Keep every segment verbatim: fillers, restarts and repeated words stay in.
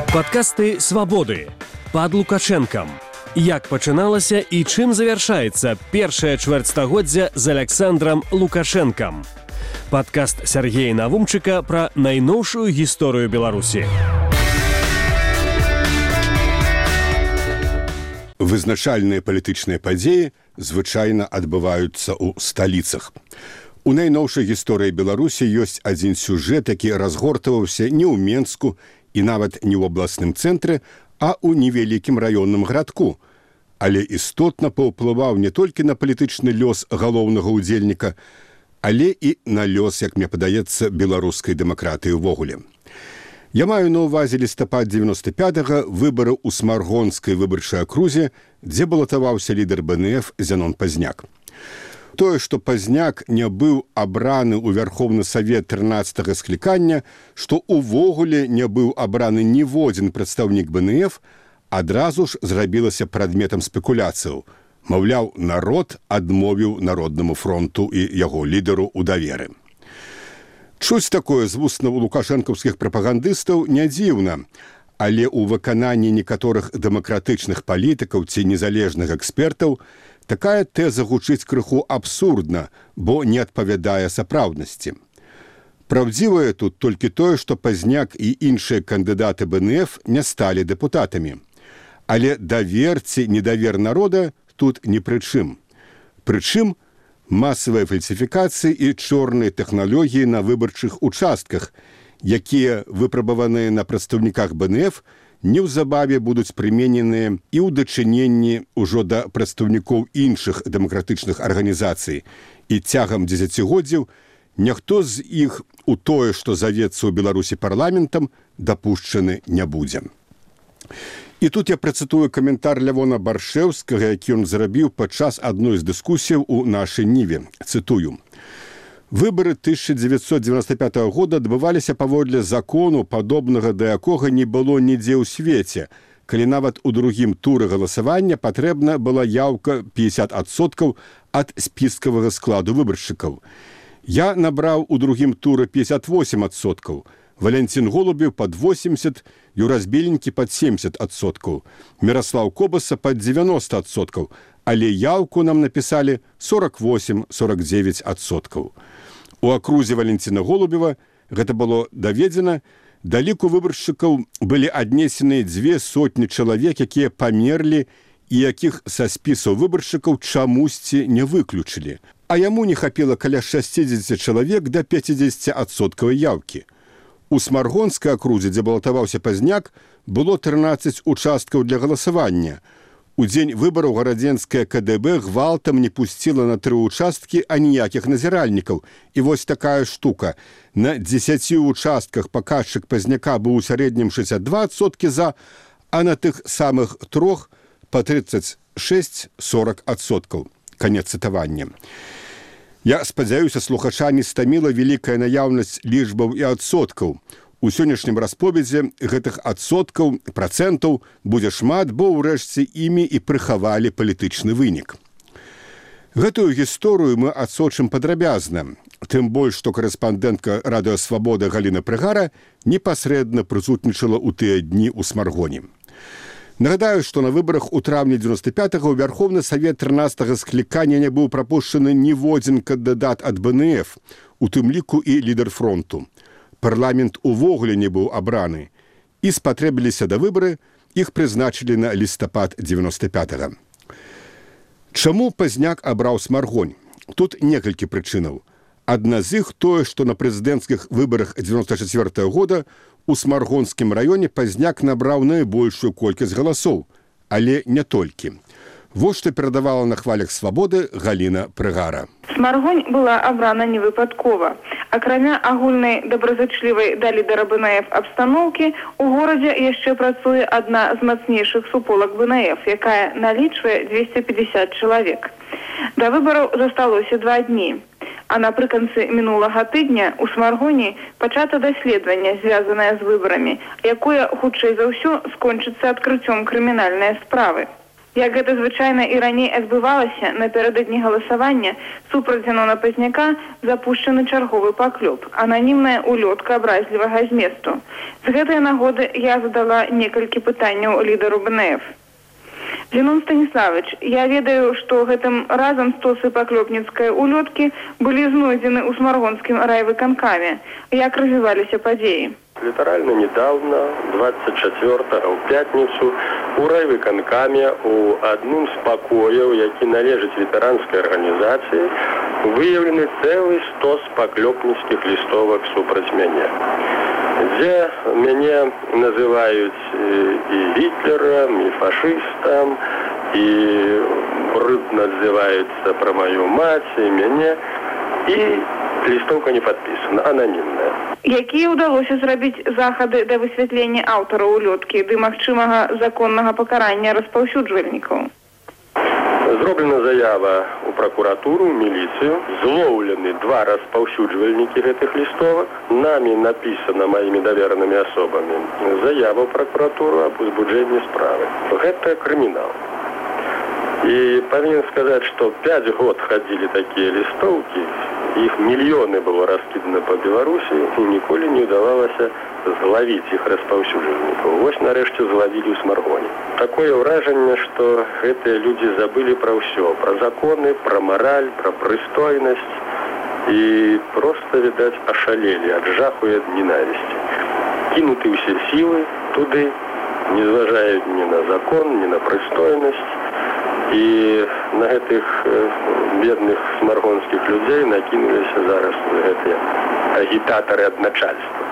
Падкасты «Свабоды» пад Лукашэнкам. Як пачыналася і чым завяршаецца першае чвэрцьстагоддзя з Аляксандрам Лукашэнкам. Падкаст Сергея Навумчыка пра найноўшую гісторыю Беларусі. Вызначальныя палітычныя падзеі звычайна адбываюцца ў сталіцах. У найноўшай гісторыі Беларусі ёсць адзін сюжэт, які разгортаваўся не ў Менску і нават не ў абласным цэнтры, а ў невялікім раённым гарадку, але істотна паўплываў не толькі на палітычны лёс галоўнага ўдзельніка, але і на лёс, як мне падаецца, беларускай дэмакратыі ўвогуле. Я маю на ўвазе лістапад дзевяноста пятага выбары ў Смаргонскай выбарчай акрузе, дзе балатаваўся лідар бэ эн эф Зянон Пазняк. Тое, што Пазняк не быў абраны ў Вярхоўны Савет трынаццатага склікання, што ўвогуле не быў абраны ніводзін прадстаўнік бэ эн эф, адразу ж зрабілася прадметам спекуляцыяў. Маўляў, народ адмовіў Народнаму фронту і яго лідару ў даверы. Чуць такое з вуснаў лукашэнкаўскіх прапагандыстаў не дзіўна, але ў выкананні некаторых дэмакратычных палітыкаў ці незалежных экспертаў такая тэза гучыць крыху абсурдна, бо не адпавядае сапраўднасці. Праўдзівае тут толькі тое, што Пазняк і іншыя кандыдаты бэ эн эф не сталі дэпутатамі. Але давер ці недавер народа тут ні пры чым. Прычым, масавыя фальсіфікацыі і чорныя тэхналогіі на выбарчых участках, якія выпрабаваныя на прадстаўніках бэ эн эф, неўзабаве будуць прымененыя і ў дачыненні ўжо да прадстаўнікоў іншых дэмакратычных арганізацый. І цягам дзесяцігоддзяў ніхто з іх у тое, што завецца ў Беларусі парламентам, дапушчаны не будзе. І тут я працытую каментар Лявона Баршэўскага, які ён зрабіў падчас адной з дыскусіяў у нашай ніве. Цытую. Выбары тысяча дзевяцьсот дзевяноста пятага года адбываліся паводле закону, падобнага да якога не было нідзе ў свеце, калі нават у другім туры галасавання патрэбна была яўка пятьдесят адсоткаў ад спіскавага складу выбаршчыкаў. Я набраў у другім туры пятьдесят восемь адсоткаў, Валянцін Голубеў пад восемьдесят, Юрас Беленькі пад семьдесят адсоткаў, Міраслаў Кобаса пад девяносто адсоткаў, але яўку нам напісалі сорок восемь - сорок девять адсоткаў. У акрузе Валянціна Голубева гэта было даведзена, да ліку выбаршчыкаў былі аднесеныя дзве сотні чалавек, якія памерлі і якіх са спісаў выбаршчыкаў чамусьці не выключылі. А яму не хапіла каля шестьдесят чалавек да пятьдесят адсоткавай яўкі. У Смаргонскай акрузе, дзе балатаваўся Пазняк, было трынаццаць участкаў для галасавання. У дзень выбараў гарадзенская ка дэ бэ гвалтам не пусціла на тры участкі аніякіх назіральнікаў. І вось такая штука. На дзесяці участках паказчык Пазняка быў у сярэднім шэсцьдзесят два адсоткі за, а на тых самых трох па тридцать шесть - сорок адсоткаў. Канец цытавання. Я спадзяюся, слухача не стаміла вялікая наяўнасць лічбаў і адсоткаў. У сённяшнім расповедзе гэтых адсоткаў, працэнтаў будзе шмат, бо ўрэшце імі і прыхавалі палітычны вынік. Гэтую гісторыю мы адсочым падрабязна, тым больш, што карэспандэнтка Радыё Свабода Галіна Прыгара непасрэдна прысутнічала ў тыя дні ў Смаргоне. Нагадаю, што на выбарах у траўні дзевяноста пятага ў Вярхоўны Савет трынаццатага склікання не быў прапушчаны ніводзін кандыдат ад бэ эн эф, у тым ліку і лідар фронту. Парламент увогуле не быў абраны, і спатрэбіліся да выбары, іх прызначылі на лістапад дзевяноста пятага. Чаму Пазняк абраў Смаргонь? Тут некалькі прычынаў. Адна з іх тое, што на прэзідэнцкіх выбарах дзевяноста чацвёртага года у Смаргонскім раёне Пазняк набраў найбольшую колькасць галасоў, але не толькі. Вось што перадавала на хвалях Свабоды Галіна Прыгара. Смаргонь была абрана невыпадкова. Акрамя агульнай добразычлівай да лідара бэ эн эф абстаноўкі, у горадзе яшчэ працуе адна з мацнейшых суполак бэ эн эф, якая налічвае двести пятьдесят чалавек. Да выбараў засталося два дні. А напрыканцы мінулага тыдня ў Смаргоні пачата даследаванне, звязанае з выбарамі, якое, хутчэй за ўсё, скончыцца адкрыццём крымінальнай справы. Як гэта звычайна і раней адбывалася, напярэдадні галасавання супраць Зянона Пазняка запушчаны чарговы паклёп, ананімная улётка абразлівага зместу. З гэтай нагоды я задала некалькі пытанняў лідару БНФ. Зянон Станіславович, я ведаю, што гэтым разам стосы паклёпніцкай улёткі былі знойдзены ў Смаргонскім райвыканкаме. Як развіваліся падзеі? Літаральна недавно, двадцать четвёртого, в пятницу, у райвыканкаме у адным з пакояў, які належыць ветэранскай арганізацыі, выяўлены цэлы стос паклёпніцкіх лістовак супраць мяне, дзе мяне называюць і гітлерам, і фашыстам, і брудна адзываюцца пра маю маці, і мяне, і лістовка не падпісана, ананімная. Якія ўдалося зрабіць захады да высвятлення аўтара улёткі ды магчымага законнага пакарання распаўсюджвальнікаў? Зроблена заява ў пракуратуру, ў міліцыю, злоўлены два распаўсюджвальнікі гэтых лістовак, намі напісана маімі даверанымі асобамі заява ў пракуратуру аб узбуджэнні справы. Гэта крымінал. І павінен сказаць, што пяць год хадзілі такія лістоўкі, іх мільёны было раскідана па Беларусі, і ніколі не ўдавалася злавіць іх распаўсюджвальнікаў. Вось нарэшце злавілі ў Смаргоне. Такое ўражанне, што гэтыя людзі забылі пра ўсё, пра законы, пра мараль, пра прыстойнасць і проста, відаць, ашалелі ад жаху і ад ненавісці. Кінуты ўсе сілы туды, не зважаюць ні на закон, ні на прыстойнасць. І на гэтых бедных смаргонскіх людзей накінуліся зараз гэтыя агітатары ад начальства.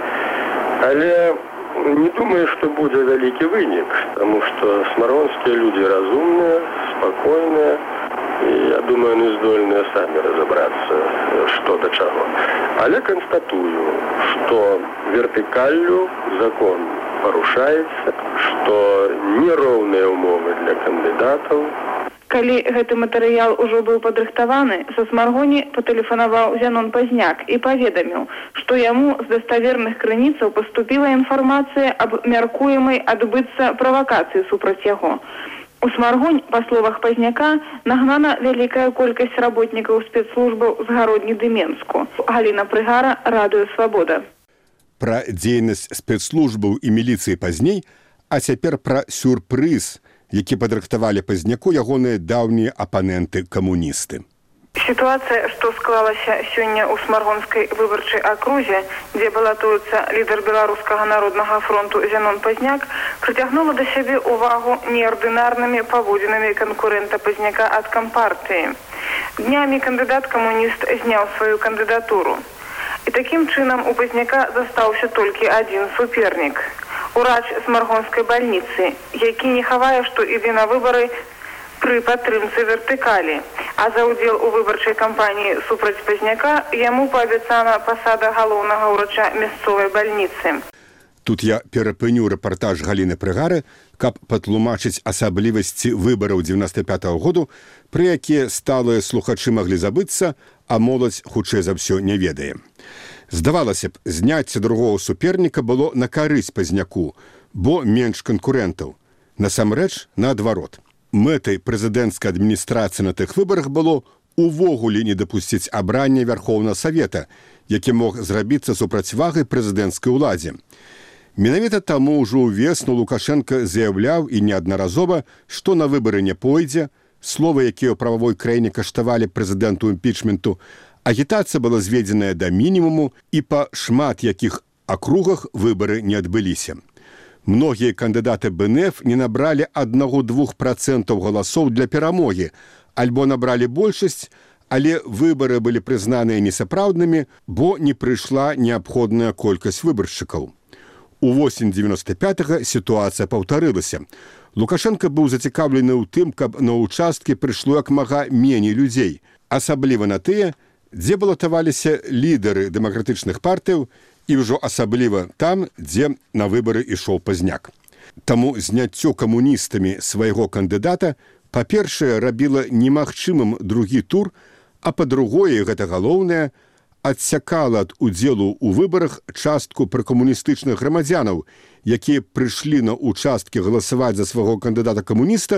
Але не думаю, што будзе вялікі вынік, таму што смаргонскія людзі разумныя, спакойныя, і я думаю, они здольныя самі разабрацца, што да чаго. Але канстатую, што вертыкаллю закон парушаецца, што нероўныя ўмовы для кандыдатаў. Калі гэты матэрыял ужо быў падрыхтаваны, са Смаргоне патэлефанаваў Зянон Пазняк і паведаміў, што яму з даставерных крыніцаў паступіла інфармацыя аб мяркуемай адбыцца правакацыі супраць яго. У Смаргонь, па словах Пазняка, нагнана вялікая колькасць работнікаў спецслужбаў з Гародні ды Менску. Галіна Прыгара, Радыё Свабода. Пра дзейнасць спецслужбаў і міліцыі пазней, а цяпер пра сюрпрыз, які падрыхтавалі Пазняку ягоныя даўнія апаненты-камуністы. Сітуацыя, што склалася сёння ў Смаргонскай выбарчай акрузе, дзе балатуецца лідар Беларускага народнага фронту Зянон Пазняк, прыцягнула да сябе ўвагу неардынарнымі паводзінамі канкурэнта Пазняка ад кампартыі. Днямі кандыдат-камуніст зняў сваю кандыдатуру. І такім чынам у Пазняка застаўся толькі адзін супернік. Урач Смаргонскай бальніцы, які не хавае, што ідзе на выбары пры падтрымцы вертыкалі. А за ўдзел у выбарчай кампаніі супраць Пазняка яму паабяцана пасада галоўнага ўрача мясцовай бальніцы. Тут я перапыню рэпартаж Галіны Прыгары, каб патлумачыць асаблівасці выбараў дзевяноста пятага году, пры якія сталыя слухачы маглі забыцца, а моладзь хутчэй за ўсё не ведае. Здавалася б, зняцце другого суперніка было на карысць Пазняку, бо менш канкурэнтаў. Насамрэч, наадварот. Мэтай прэзідэнцкай адміністрацыі на тых выбарах было увогуле не дапусціць абрання Вярхоўнага Савета, які мог зрабіцца супрацьвагай прэзідэнцкай уладзе. Менавіта таму ўжо ўвесну Лукашенка заяўляў і неаднаразова, што на выбары не пойдзе, словы, якія ў прававой краіне каштавалі прэзідэнту імпічменту, агітацыя была зведзеная да мінімуму і па шмат якіх акругах выбары не адбыліся. Многія кандыдаты БНФ не набралі аднаго-двух працэнтаў галасоў для перамогі, альбо набралі большасць, але выбары былі прызнаныя несапраўднымі, бо не прыйшла неабходная колькасць выбаршчыкаў. Увосень дзевяноста пятага сітуацыя паўтарылася. Лукашенко быў зацікаўлены ў тым, каб на ўчасткі прыйшло як мага меней людзей, асабліва на тыя, дзе балатаваліся лідары дэмакратычных партыяў і ўжо асабліва там, дзе на выбары ішоў Пазняк. Таму зняццё камуністамі свайго кандыдата, па-першае, рабіла немагчымым другі тур, а па-другое, гэта галоўнае, адсякала ад удзелу ў выбарах частку пракамуністычных грамадзянаў, якія прыйшлі на ўчасткі галасаваць за свайго кандыдата-камуніста,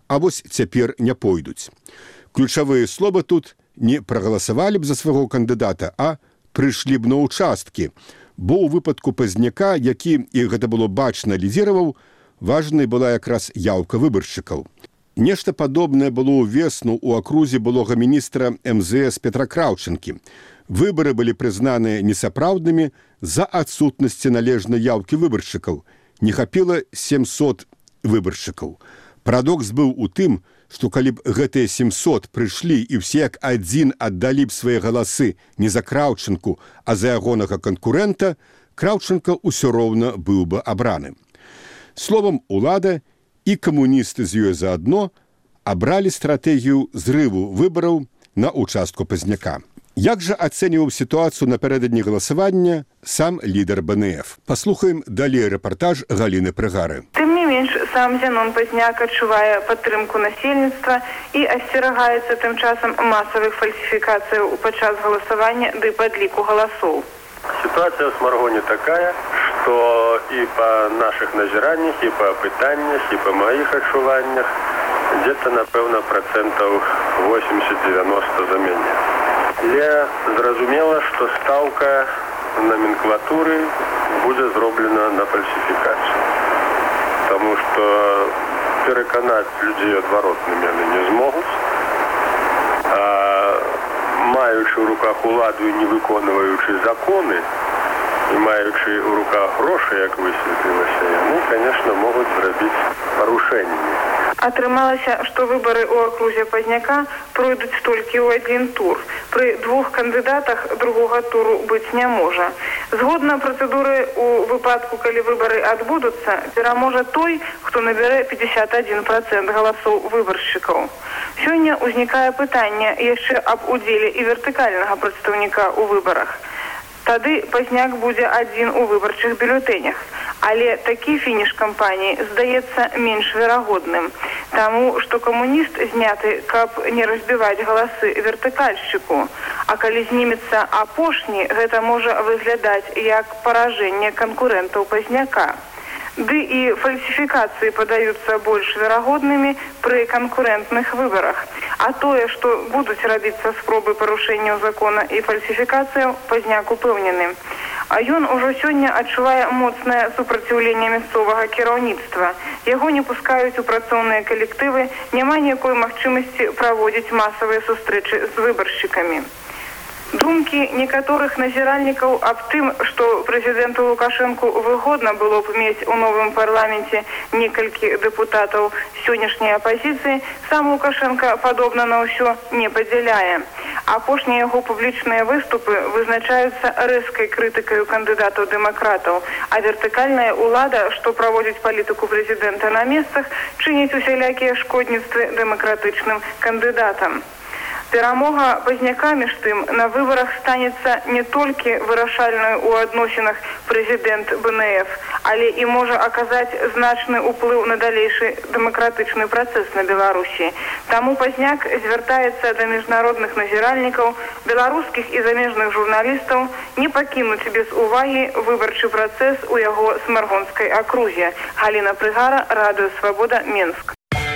а вось цяпер не пойдуць. Ключавыя словы тут не прагаласавалі б за свайго кандыдата, а прыйшлі б на ўчасткі, бо ў выпадку Пазняка, які, і гэта было бачна, лідзіраваў, важнай была якраз яўка выбаршчыкаў. Нешта падобнае было ўвесну ў акрузе былога міністра эм зэ эс Петра Краўчанкі. Выбары былі прызнаныя несапраўднымі з-за адсутнасці належнай яўкі выбаршчыкаў. Не хапіла сямсот выбаршчыкаў. Парадокс быў у тым, што калі б гэтыя сямсот прыйшлі і ўсе як адзін аддалі б свае галасы не за Краўчанку, а за ягонага канкурэнта, Краўчанка ўсё роўна быў бы абраны. Словам, улада і камуністы з ёй заадно абралі стратэгію зрыву выбараў на ўчастку Пазняка. Як жа ацэньваў сітуацыю напярэдадні галасавання сам лідар бэ эн эф? Паслухаем далей рэпартаж Галіны Прыгары. Тым не менш, сам Зянон Пазняк адчувае падтрымку насельніцтва і асцерагаецца тым часам масавых фальсіфікацыяў падчас галасавання ды падліку галасоў. Ситуация в Сморгоне такая, что и по наших назираннях, и по пытаниях, и по моих отчуваннях где-то, напевно, процентов восемьдесят-девяносто за меня. Я зразумела, что ставка номенклатуры будет зроблена на фальсификацию. Потому что переконать людей отворотными они не смогут. А маючи в руках уладу і не виконуючи закони, і маючи в руках гроші, як висвітлилося, вони, звісно, можуть зробити порушення. Атрымалася, што выбары ў акрузе Пазняка пройдуць толькі ў адзін тур. Пры двух кандыдатах другога туру быць не можа. Згодна працэдуры ў выпадку, калі выбары адбудуцца, пераможа той, хто набярэ пятьдесят один процент галасоў выбаршчыкаў. Сёння ўзнікае пытанне яшчэ аб удзеле і вертыкальнага прадстаўніка ў выбарах. Тады Пазняк будзе адзін у выбарчых бюлетэнях. Але такі фініш кампаніі здаецца менш верагодным, таму што камуніст зняты, каб не разбіваць галасы вертыкальшчыку. А калі знімецца апошні, гэта можа выглядаць як паражэнне канкурэнтаў Пазняка. Ды і фальсіфікацыі падаюцца больш верагоднымі пры канкурэнтных выбарах. А тое, што будуць рабіцца спробы парушэнняў закона і фальсіфікацыяў, Пазняк упэўнены. А ён ужо сёння адчувае моцнае супраціўленне мясцовага кіраўніцтва. Яго не пускаюць у працоўныя калектывы, няма ніякой магчымасці праводзіць масавыя сустрэчы з выбаршчыкамі. Думкі некаторых назіральнікаў аб тым, што прэзідэнту Лукашэнку выгодна было б мець у новым парламенце некалькі дэпутатаў сённяшняй апазіцыі, сам Лукашенко, падобна на ўсё, не падзяляе. Апошнія яго публічныя выступы вызначаюцца рэзкай крытыкай кандыдатаў дэмакратаў, а вертыкальная ўлада, што праводзіць палітыку прэзідэнта на месцах, чыніць усялякія шкодніцтвы дэмакратычным кандыдатам. Перамога Пазняка, між тым, на выбарах станецца не толькі вырашальнай у адносінах прэзідэнт бэ эн эф, але і можа аказаць значны ўплыў на далейшы дэмакратычны працэс на Беларусі. Таму Пазняк звяртаецца да міжнародных назіральнікаў, беларускіх і замежных журналістаў не пакінуць без увагі выбарчы працэс у яго смаргонскай акрузе. Галіна Прыгара, Радыё Свабода, Менск.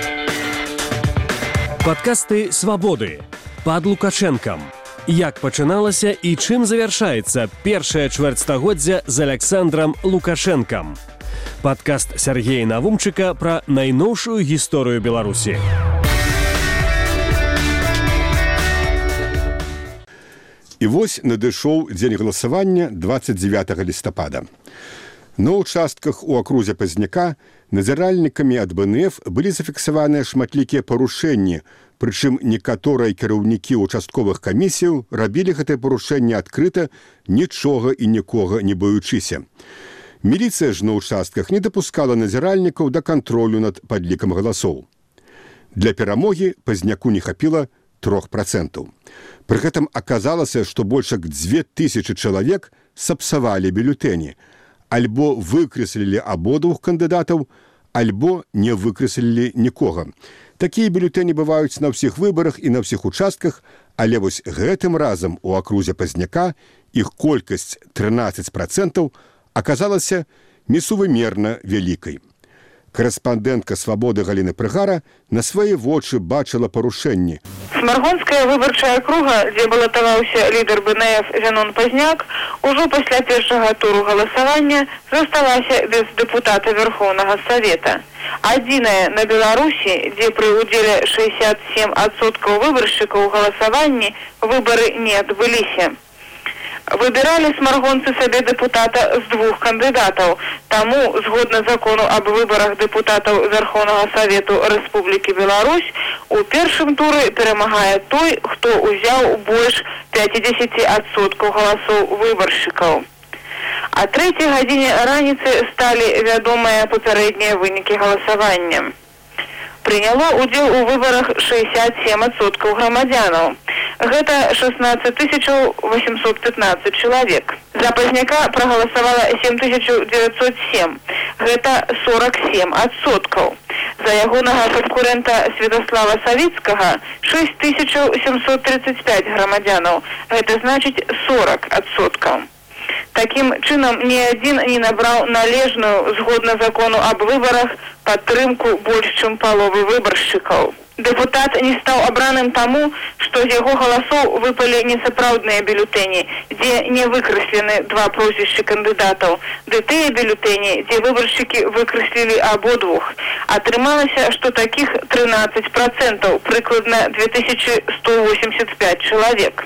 Падкасты «Свабоды» пад Лукашэнкам. Як пачыналася і чым завяршаецца першае чвэрцьстагоддзя з Аляксандрам Лукашэнкам. Падкаст Сяргея Навумчыка пра найноўшую гісторыю Беларусі. І вось надышоў дзень галасавання дваццаць дзевятага лістапада. На ўчастках у акрузе Пазняка назіральнікамі ад бэ эн эф былі зафіксаваныя шматлікія парушэнні, прычым некаторыя кіраўнікі ўчастковых камісіяў рабілі гэтае парушэнне адкрыта, нічога і нікога не баючыся. Міліцыя ж на ўчастках не дапускала назіральнікаў да кантролю над падлікам галасоў. Для перамогі Пазняку не хапіла трох працэнтаў. Пры гэтым аказалася, што больш як дзве тысячы чалавек сапсавалі бюлетэні, альбо выкрэслілі абодвух кандыдатаў, альбо не выкрэслілі нікога. Такія бюлетэні бываюць на ўсіх выбарах і на ўсіх участках, але вось гэтым разам у акрузе Пазняка іх колькасць трынаццаць працэнтаў аказалася несувымерна вялікай. Корэспандэнтка «Свабоды» Галіна Прыгара на свае вочы бачыла парушэнні. Смаргонская выбарчая акруга, дзе балатаваўся лідар БНФ Зянон Пазняк, ужо пасля першага туру галасавання засталася без дэпутата Верховнага Савета. Адзіная на Беларусі, дзе пры ўдзеле шэсцьдзесят сем адсоткаў выбаршчыкаў у галасаванні выбары не адбыліся. Выбіралі смаргонцы сабе дэпутата з двух кандыдатаў. Таму, згодна закону аб выбарах дэпутатаў Верховнага Савету Рэспублікі Беларусь, у першым туры перамагае той, хто ўзяў больш пяцьдзесят адсоткаў галасоў выбаршчыкаў. А трэцяй гадзіне раніцы сталі вядомыя папярэднія вынікі галасавання. Прыняло ўдзел у выбарах шэсцьдесят сем адсоткаў грамадзянаў. Гэта шестнадцать тысяч восемьсот пятнадцать чалавек. За Пазняка прагаласавала семь тысяч девятьсот семь. Гэта сорок семь адсоткаў. За ягонага канкурента Святослава Савіцкага шесть тысяч семьсот тридцать пять грамадзянаў. Гэта значыць сорок адсоткаў. Такім чынам ні адзін не набраў належную, згодна закону аб выбарах, падтрымку больш чым паловы выбаршчыкаў. Дэпутат не стаў абраным таму, што з яго галасоў выпалі несапраўдныя бюлетэні, дзе не выкрэслены два прозвішчы кандыдатаў, ды тыя бюлетэні, дзе выбаршчыкі выкрэслілі абодвух. Атрымалася, што такіх тринадцать процентов, прыкладна две тысячи сто восемьдесят пять чалавек.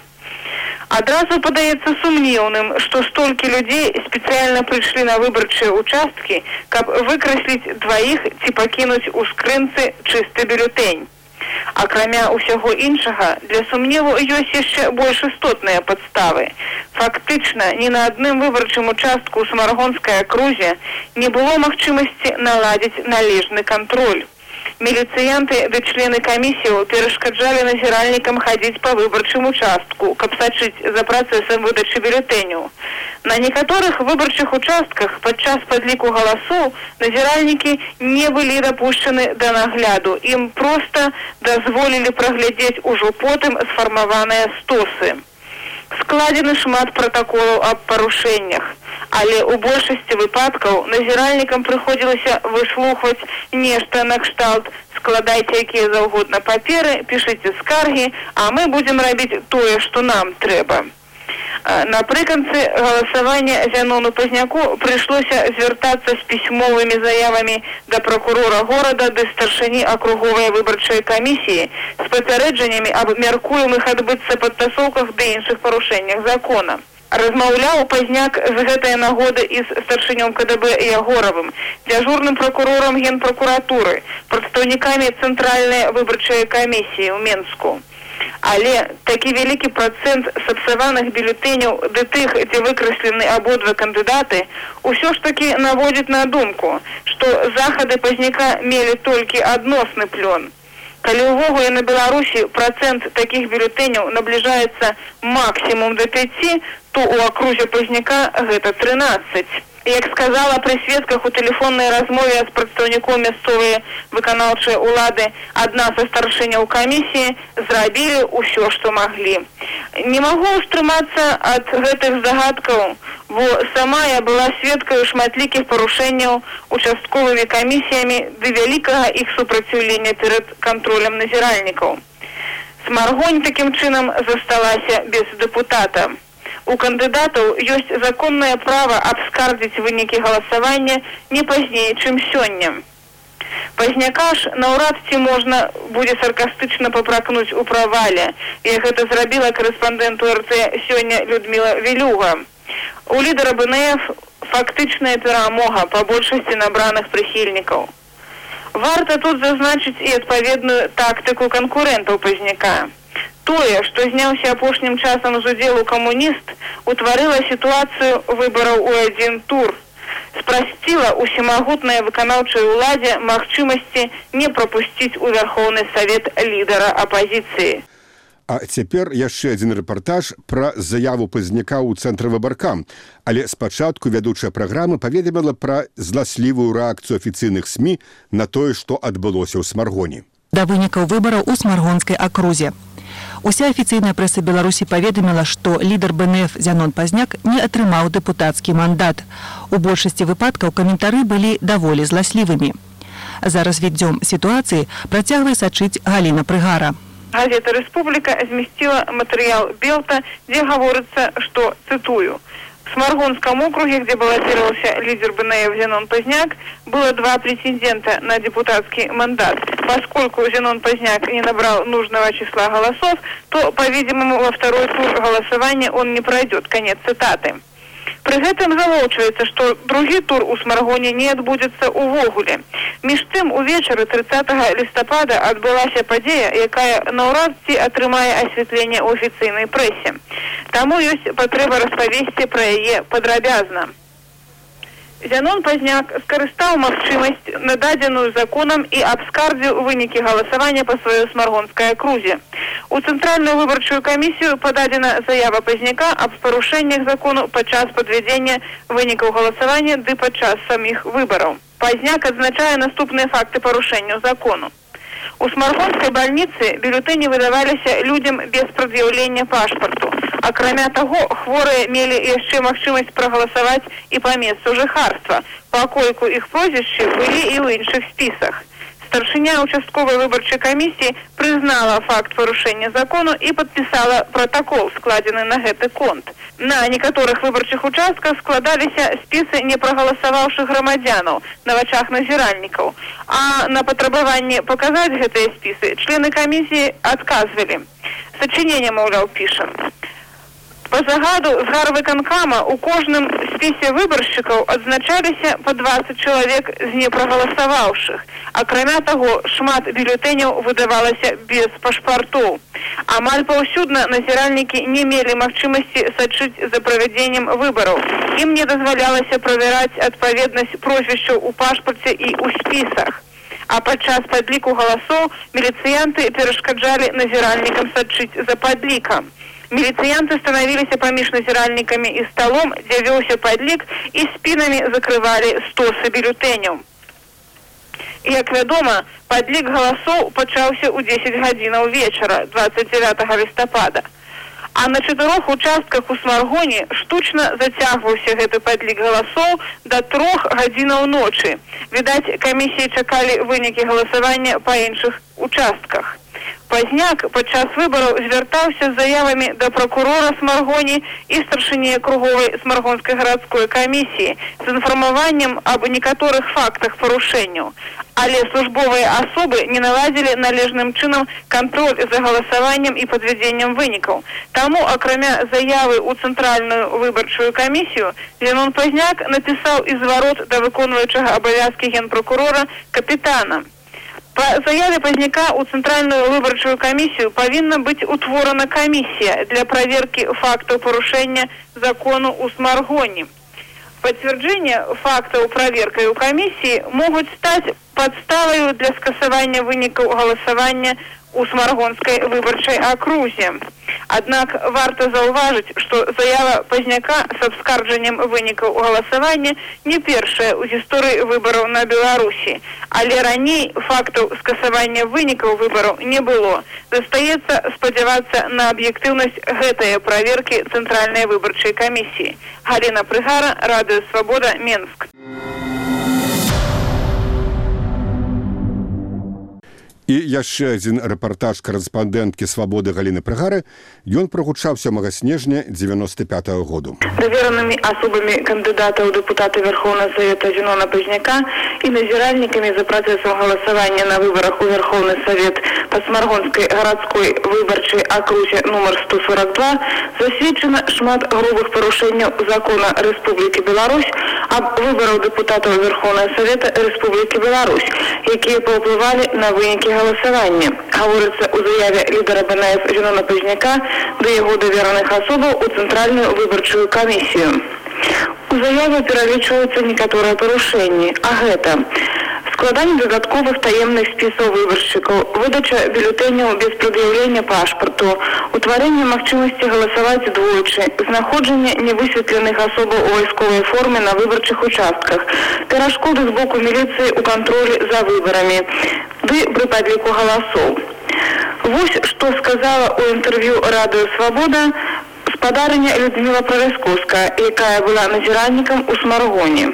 Адразу падаецца сумнеўным, што столькі людзей спецыяльна прыйшлі на выбарчыя участкі, каб выкрэсліць дваіх ці пакінуць у скрынцы чысты бюлетень. Акрамя ўсяго іншага, для сумневу ёсць яшчэ больш істотныя падставы. Фактычна, ні на адным выбарчым участку ў Смаргонскай акрузе не было магчымасці наладзіць належны кантроль. Міліцыянты ды члены камісіяў перашкаджалі назіральнікам хадзіць па выбарчым участку, каб сачыць за працэсам выдачы бюлетэняў. На некаторых выбарчых участках падчас падліку галасоў назіральнікі не былі дапушчаны да нагляду. Ім проста дазволілі праглядзець ужо потым сфармаваныя стосы. Складзены шмат пратаколаў аб парушэннях, але ў большасці выпадкаў назіральнікам прыходзілася выслухваць нешта накшталт: складайце якія заўгодна паперы, пішыце скаргі, а мы будзем рабіць тое, што нам трэба. Напрыканцы галасавання Зянону Пазняку прыйшлося звяртацца з пісьмовымі заявамі да пракурора горада ды старшыні акруговай выбарчай камісіі з папярэджаннямі аб мяркуемых адбыцца падтасоўках ды іншых парушэннях закона. Размаўляў Пазняк з гэтай нагоды і з старшынём ка дэ бэ Ягоравым, дзяжурным пракурорам генпракуратуры, прадстаўнікамі цэнтральнай выбарчай камісіі ў Менску. Але такі вялікі працэнт сапсаваных бюлетэняў ды тых, дзе выкрэслены абодва кандыдаты, усё ж такі наводзіць на думку, што захады Пазняка мелі толькі адносны плён. Калі ўвогуле на Беларусі працэнт такіх бюлетэняў набліжаецца максімум да пяці, то ў акрузе Пазняка гэта трынаццаць. Як сказала пры сведках у тэлефоннай размове з прадстаўніком мясцовай выканаўчай улады адна са старшыняў камісіі, зрабілі ўсё, што маглі. Не магу ўстрымацца ад гэтых загадкаў, бо сама я была сведкаю шматлікіх парушэнняў участковымі камісіямі ды вялікага іх супраціўлення перад кантролем назіральнікаў. Смаргонь такім чынам засталася без дэпутата. У кандыдатаў ёсць законнае права абскардзіць вынікі галасавання не пазней, чым сёння. Пазняка ж наўрад ці можна будзе саркастычна папракнуць у правале, як гэта зрабіла корэспандэнту эр тэ сёння Людміла Вілюга. У лідара бэ эн эф фактычная перамога па большасці набраных прыхільнікаў. Варта тут зазначыць і адпаведную тактыку канкурэнтаў Пазняка. Тое, што зняўся апошнім часам з удзелу камуніст, утварыла сітуацыю выбараў у адзін тур. Спрасціла усімагутнай выканаўчай уладзе магчымасці не прапусціць у Верховны Савет лідара апазіцыі. А цяпер яшчэ адзін рэпартаж пра заяву Пазняка ў цэнтры выбарка. Але спачатку вядучая праграмы паведаміла пра зласлівую рэакцыю афіцыйных СМІ на тое, што адбылося ў Смаргоні. Да вынікаў выбараў у Смаргонскай акрузе. Уся афіцыйная прэса Беларусі паведаміла, што лідар бэ эн эф Зянон Пазняк не атрымаў дэпутацкі мандат. У большасці выпадкаў каментары былі даволі зласлівымі. За развіццём сітуацыі працягвае сачыць Галіна Прыгара. Газета «Республика» зместила материал Белта, где говорится, что, цитую, «В Сморгонском округе, где баллотировался лидер БНФ Зенон Позняк, было два претендента на депутатский мандат. Поскольку Зенон Позняк не набрал нужного числа голосов, то, по-видимому, во второй тур голосования он не пройдет». Конец цитаты. Пры гэтым залоўчваецца, што другі тур у Смаргоне не адбудзецца ўвогуле. Між тым, увечары трыццатага лістапада адбылася падзея, якая наўрад ці атрымае асвятленне ў афіцыйнай прэсе. Таму ёсць патрэба распавесці пра яе падрабязна. Зянон Пазняк скарыстаў магчымасць, нададзеную законам, і абскардзіў вынікі галасавання па сваёй Смаргонскай акрузе. У Цэнтральную выбарчую камісію пададзена заява Пазняка аб парушэннях закону падчас падвядзення вынікаў галасавання ды падчас саміх выбараў. Пазняк адзначае наступныя факты парушэнняў закону. У Смаргонскай бальніцы бюлетэні выдаваліся людзям без прад'яўлення пашпарту. Акрамя таго, хворыя мелі яшчэ магчымасць прагаласаваць і па месцу жыхарства, пакольку іх прозвішчы былі і ў іншых спісах. Старшыня участковай выбарчай камісіі прызнала факт парушэння закону і падпісала пратакол, складзены на гэты конт. На некаторых выбарчых участках складаліся спісы непрагаласаваўшых грамадзянаў на вачах назіральнікаў, а на патрабаванне паказаць гэтыя спісы члены камісіі адказвалі. Сачыненне, маўляў, пішам. По загаду з гарвыканкама у кожным спісе выбаршчыкаў адзначаліся па дваццаць чалавек з непрагаласаваўшых. Акрамя таго, шмат бюлетэняў выдавалася без пашпартоў. Амаль паўсюдна назіральнікі не мелі магчымасці сачыць за правядзеннем выбараў. Ім не дазвалялася правяраць адпаведнасць прозвішчаў у пашпарце і ў спісах. А падчас падліку галасоў міліцыянты перашкаджалі назіральнікам сачыць за падлікам. Міліцыянты станавіліся паміж назіральнікамі і сталом, дзе вёўся падлік, і спінамі закрывалі стосы бюлетэняў. Як вядома, падлік галасоў пачаўся ў дзесяць гадзінаў вечара, дваццаць дзявятага лістапада. А на чатырох участках у Смаргоне штучна зацягваўся гэты падлік галасоў да трох гадзінаў ночы. Відаць, камісіі чакалі вынікі галасавання па іншых участках. Пазняк падчас выбараў звяртаўся з заявамі да пракурора Смаргоне і старшыні круговай Смаргонскай гарадской камісіі з інфармаваннем аб некаторых фактах парушэнняў. Але службовыя асобы не наладзілі належным чынам кантроль за галасаваннем і падвядзеннем вынікаў. Таму, акрамя заявы ў Цэнтральную выбарчую камісію, Зенон Пазняк напісаў і зварот да выконваючага абавязкі генпракурора капітана. По заяве Пазняка ў Цэнтральную выбарчую камісію павінна быць утворана камісія для праверкі фактаў парушэння закону ў Смаргоне. Пацвярджэнне фактаў праверкай у камісіі могуць стаць падставаю для скасавання вынікаў галасавання у Смаргонскай выбарчай акрузе. Аднак варта заўважыць, што заява Пазняка з абскарджаннем вынікаў галасавання не першая ў гісторыі выбараў на Беларусі, але раней фактаў скасавання вынікаў выбараў не было. Застаецца спадзявацца на аб'ектыўнасць гэтае праверкі Цэнтральнай выбарчай камісіі. Галіна Прыгара, Радыё Свабода, Менск. І яшчэ адзін рэпартаж карэспандэнткі «Свабоды» Галіны Прыгары. Ён прагучаўся сёмага снежня дзевяносто пятого году. Даверанымі асобамі кандыдата ў дэпутаты Верховнага Савета Зенона Пазняка і назіральнікамі за працэсам галасавання на выбарах у Верховны Савет па Смаргонскай гарадской выбарчай акрузе нумар сто сорок два засведчана шмат грубых парушэнняў закона Рэспублікі Беларусь аб выбараў дэпутатаў Верховнага Савета Рэспублікі Беларусь, якія паўплывалі на вынікі галасавання. Гаворыцца ў заяве лідара БНФ Зенона Пазняка да яго давераных асобаў у Цэнтральную выбарчую камісію. У заяве пералічваюцца некаторыя парушэнні, а гэта складанне дадатковых таемных спісаў выбаршчыкаў, выдача бюлетэняў без прад'яўлення пашпарту, утварэнне магчымасці галасаваць двойчы, знаходжанне невысветленых асобаў у вайсковай форме на выбарчых участках, перашкоды з боку міліцыі ў кантролі за выбарамі, ды пры падліку галасоў. Вось што сказала ў інтэрв'ю «Радыё Свабода» спадарыня Людміла Праляскоўская, якая была назіральнікам у Смаргоне.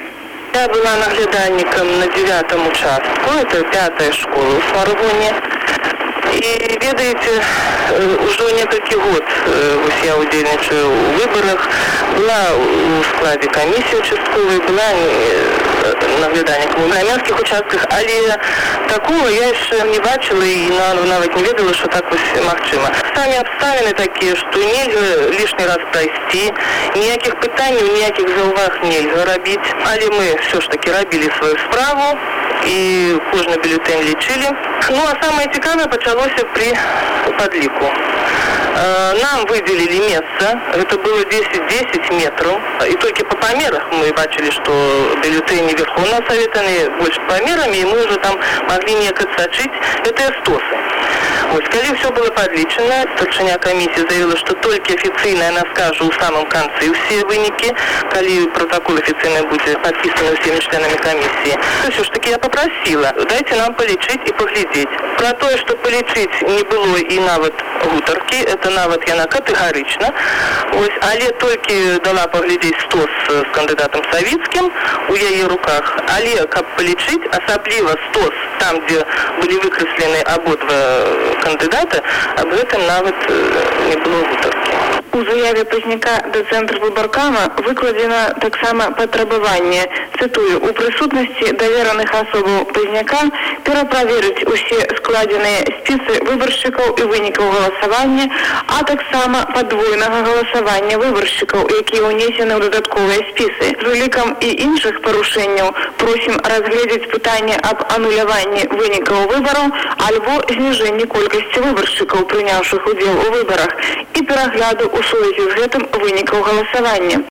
Я была наглядальником на девятом участку, это пятая школа в Смаргоне. И, ведаете, уже несколько год я удельничаю в выборах. Была в складе комиссии участковой, была наглядальником на мелких участках, але такого я еще не бачила и навіть не ведала, что так ось махчима. Сами обставины такие, что нельзя лишний раз пройти, ніяких питань, ніяких зауваг нельзя робить. Але мы все ж таки робили свою справу и кожный бюллетень лечили. Ну а самое цікаве почалося при подлику. Нам выделили место, это было десять-десять метров, и только по померах мы бачили, что бюллетени Верховного Совета, они больше померами, и мы уже там могли некое сочить, это эстосы. Вот, когда все было подличено, старшиня комиссии заявила, что только официально она скажет в самом конце все выники, когда протокол официально будет подписан всеми членами комиссии. То все ж таки я попросила, дайте нам полечить и поглядеть. Про то, что полечить не было и навод гутарки, это навод яна категорично. Ось, але только дала поглядеть стос с кандидатом Савицким у яе руках. Але как полечить, особливо стос, там, где были выкреслены ободва кандидата, об этом навод не было гутарки. У заяве Пазняка до Цэнтра выбаркама выкладзена таксама патрабаванне, цытую, у прысутнасці давераных асобаў Пазняка пераправерыць усе складзеныя спісы выбаршчыкаў і вынікаў галасавання, а таксама падвойнага галасавання выбаршчыкаў, якія ўнесены ў дадатковыя спісы. З улікам і іншых парушэнняў просім разгледзець пытанне аб ануляванні вынікаў выбараў альбо зніжэнні колькасці выбаршчыкаў, прыняўшых удзел у выбарах, і перагляду у сувязі з гэтым вынікаў галасавання.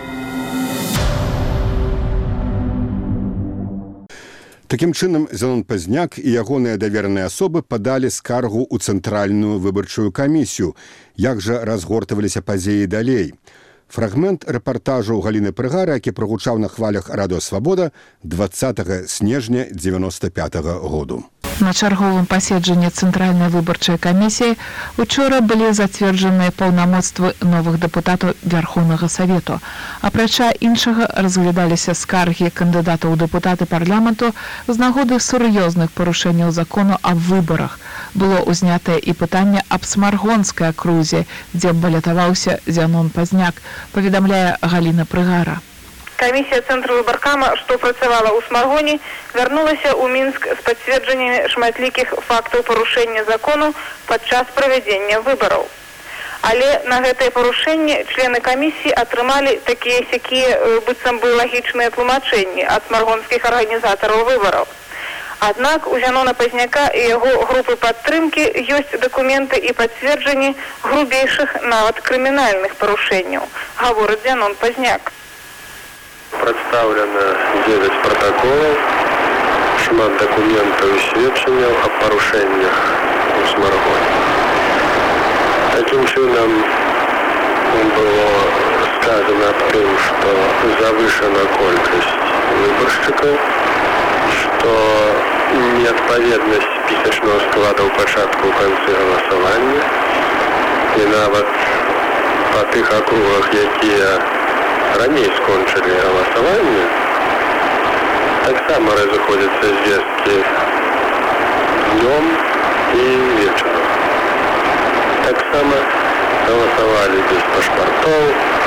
Такім чынам, Зянон Пазняк і ягоныя давераныя асобы падалі скаргу ў Цэнтральную выбарчую камісію. Як жа разгортаваліся падзеі далей? Фрагмент рэпартажу Галіны Прыгары, які прагучаў на хвалях Радыё Свабода дваццатага снежня дзевяноста пятага году. На чарговым паседжанні Цэнтральнай выбарчай камісіі учора былі зацверджаныя паўнамоцтвы новых дэпутатаў Верховнага Савету. Апрача іншага разглядаліся скаргі кандыдатаў у дэпутаты парламенту з нагоды сур'ёзных парушэнняў закону аб выбарах. Было ўзнятае і пытанне аб Смаргонскай акрузе, дзе балятаваўся Зянон Пазняк, паведамляе Галіна Прыгара. Комиссия Центра выбаркама, что працавала ў Смаргоне, вярнулася ў Мінск з пацверджаннямі шматлікіх фактаў парушэння закону падчас правядзення выбараў. Але на гэтае парушэнне члены камісіі атрымалі такія-сякія быццам бы лагічныя тлумачэнні ад смаргонскіх арганізатараў выбараў. Аднак у Зянона Пазняка і яго групы падтрымкі ёсць дакументы і пацверджанні грубейшых нават крымінальных парушэнняў, гаворыць Зянон Пазняк. Представлено девять протоколов, шмат документов и сведчений о порушениях в Смаргоне. Таким чином было сказано о том, что завышена колькость выборщиков, что неотповедность списочного склада у початку в конце голосования, и нават по тых округах, якія ранее скончили голосование, так само разыходятся звестки днем и вечером. Так само голосовали без паспортов,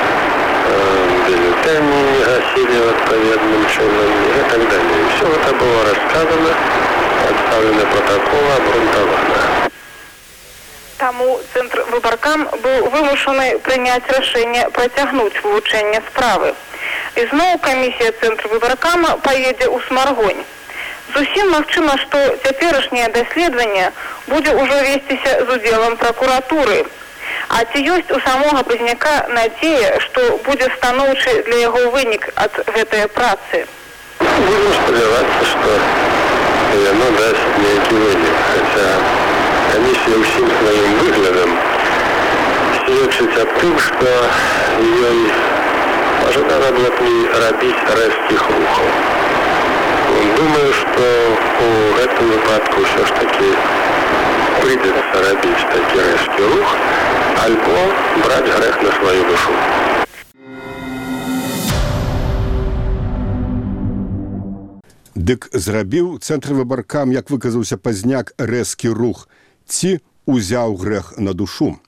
бюллетени не гасили отповедным чином и так далее. И все это было рассказано, представлены протоколы, обґрунтовано. Таму Цэнтр выбаркам быў вымушаны прыняць рашэнне працягнуць вывучэнне справы. І зноў камісія Цэнтр выбаркама паедзе ў Смаргонь. Зусім магчыма, што цяперашняе даследаванне будзе ўжо весціся з удзелам пракуратуры. А ці ёсць у самога Пазняка надзея, што будзе станоўчы для яго вынік ад гэтай працы? Будем спадзявацца, што яно дасць нейкі вынік, хаця комиссия усім сваім выглядам сведчыць аб тым, што ёй пажадана было б не рабіць рэзкіх рухаў. Думаю, што у гэтым выпадку ўсё ж такі прыйдзецца рабіць такі рэзкі рух, альбо браць грэх на сваю душу. Дык зрабіў цэнтр выбаркам, як выказаўся пазняк, рэзкі рух, ці узяў грэх на душу.